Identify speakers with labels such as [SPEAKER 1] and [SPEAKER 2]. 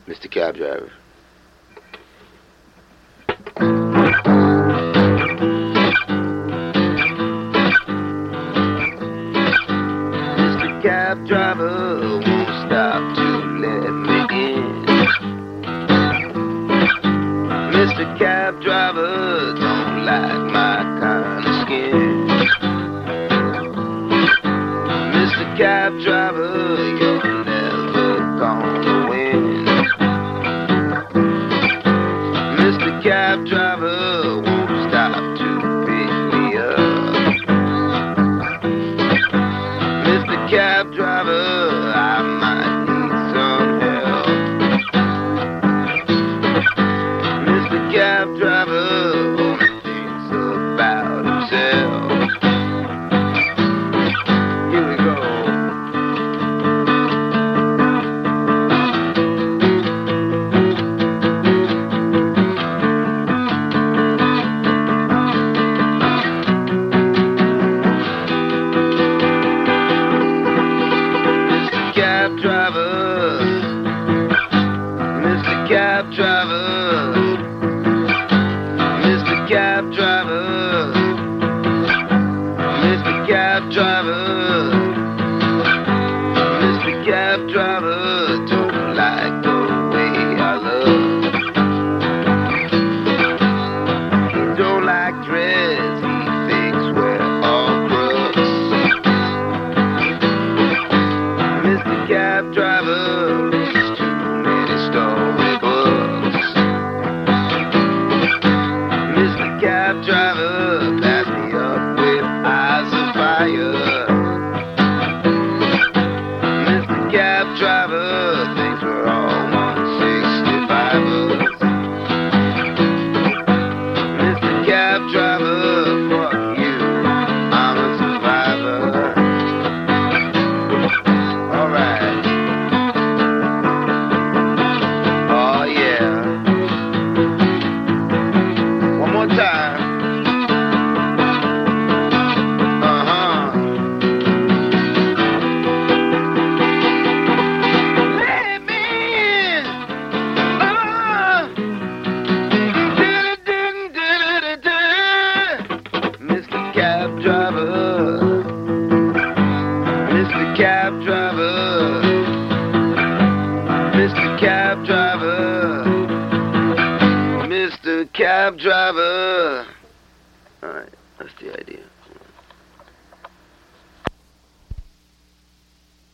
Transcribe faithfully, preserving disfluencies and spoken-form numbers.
[SPEAKER 1] Mister Cab Driver. Mister Cab Driver won't stop to let me in. Mister Cab Driver don't like my kind of skin. Mister Cab Driver, you're never gonna win. Mister Cab Driver won't stop to pick me up. Mister Cab Driver, I might need some help. Mister Cab Driver only thinks about himself. Here we go. Mister Cab Driver, Mister Cab Driver, Mister Cab Driver, Mister Cab Driver, Mister Cab Driver don't like the way I look. He don't like dress, he thinks we're all crooks. Mister Cab Driver reads too many storybooks. Mister Cab Driver, pass me up with eyes of fire. Mister Cab Driver thinks we're all one sixty-fivers. Mister Cab Driver, fuck you, I'm a survivor. Alright. Oh yeah. One more time. Uh-huh. Let me in. Uh. Mister Cab Driver, Mister Cab Driver, Mister Cab Driver, Mister Cab Driver. All right, that's the idea.